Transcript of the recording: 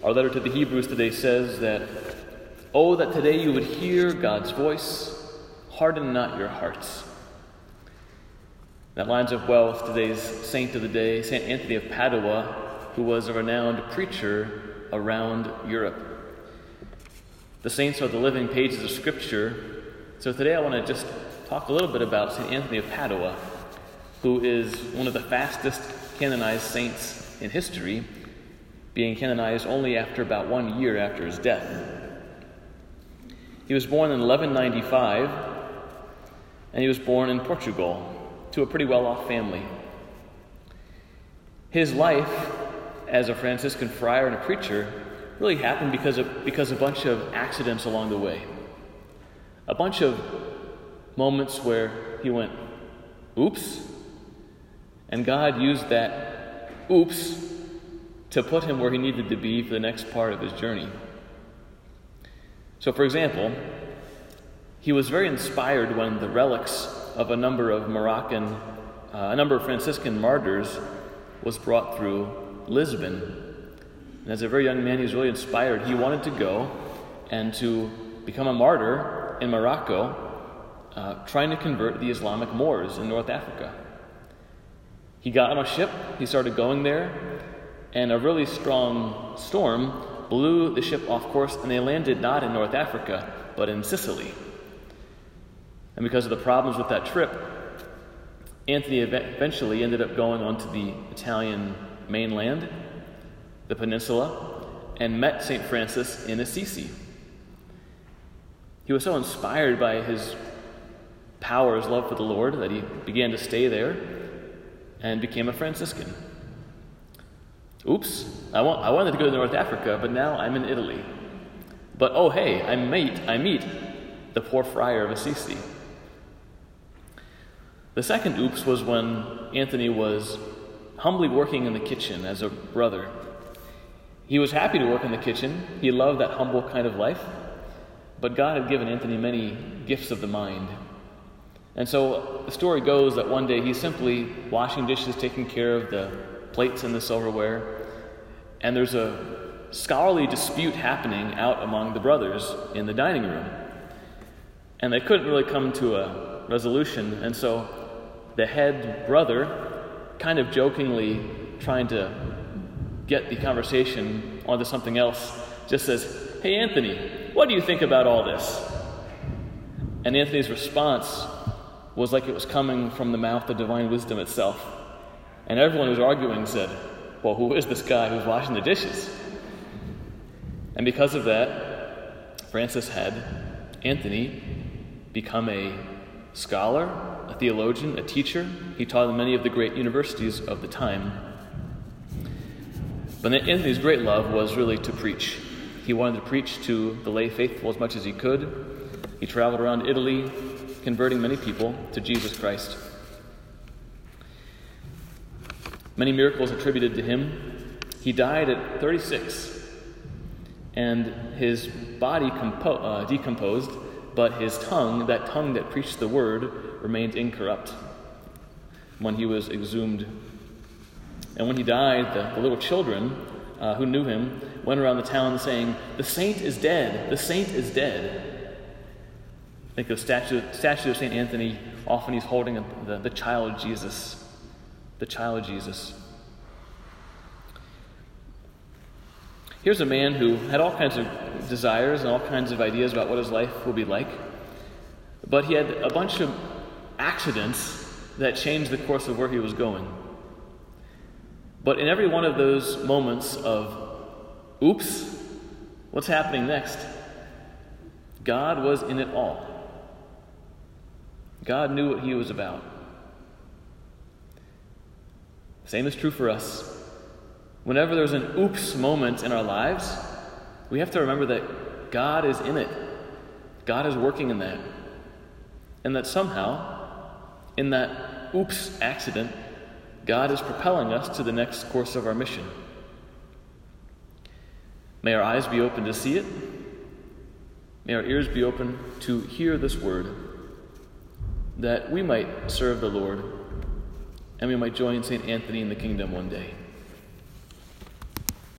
Our letter to the Hebrews today says that, "Oh, that today you would hear God's voice, harden not your hearts." That lines up well with today's saint of the day, St. Anthony of Padua, who was a renowned preacher around Europe. The saints are the living pages of Scripture, so today I want to just talk a little bit about St. Anthony of Padua, who is one of the fastest canonized saints in history, being canonized only after about 1 year after his death. He was born in 1195, and he was born in Portugal to a pretty well-off family. His life as a Franciscan friar and a preacher really happened because a bunch of accidents along the way. A bunch of moments where he went, oops, and God used that oops to put him where he needed to be for the next part of his journey. So, for example, he was very inspired when the relics of a number of Franciscan martyrs was brought through Lisbon. And as a very young man, he was really inspired. He wanted to go and to become a martyr in Morocco, trying to convert the Islamic Moors in North Africa. He got on a ship, he started going there, and a really strong storm blew the ship off course, and they landed not in North Africa, but in Sicily. And because of the problems with that trip, Anthony eventually ended up going onto the Italian mainland, the peninsula, and met St. Francis in Assisi. He was so inspired by his power, his love for the Lord, that he began to stay there and became a Franciscan. Oops, I wanted to go to North Africa, but now I'm in Italy. But oh hey, I meet the poor friar of Assisi. The second oops was when Anthony was humbly working in the kitchen as a brother. He was happy to work in the kitchen. He loved that humble kind of life. But God had given Anthony many gifts of the mind. And so the story goes that one day he's simply washing dishes, taking care of the plates and the silverware, and there's a scholarly dispute happening out among the brothers in the dining room. And they couldn't really come to a resolution, and so the head brother, kind of jokingly trying to get the conversation onto something else, just says, "Hey Anthony, what do you think about all this?" And Anthony's response was like it was coming from the mouth of divine wisdom itself. And everyone who was arguing said, "Well, who is this guy who's washing the dishes?" And because of that, Francis had Anthony become a scholar, a theologian, a teacher. He taught in many of the great universities of the time. But Anthony's great love was really to preach. He wanted to preach to the lay faithful as much as he could. He traveled around Italy, converting many people to Jesus Christ. Many miracles attributed to him. He died at 36, and his body decomposed, but his tongue, that tongue that preached the word, remained incorrupt when he was exhumed. And when he died, the little children who knew him went around the town saying, "The saint is dead, the saint is dead." Think of the statue of St. Anthony. Often he's holding the child Jesus. The child Jesus. Here's a man who had all kinds of desires and all kinds of ideas about what his life will be like, but he had a bunch of accidents that changed the course of where he was going. But in every one of those moments of, oops, what's happening next? God was in it all. God knew what he was about. Same is true for us. Whenever there's an oops moment in our lives, we have to remember that God is in it. God is working in that. And that somehow, in that oops accident, God is propelling us to the next course of our mission. May our eyes be open to see it. May our ears be open to hear this word, that we might serve the Lord and we might join St. Anthony in the kingdom one day.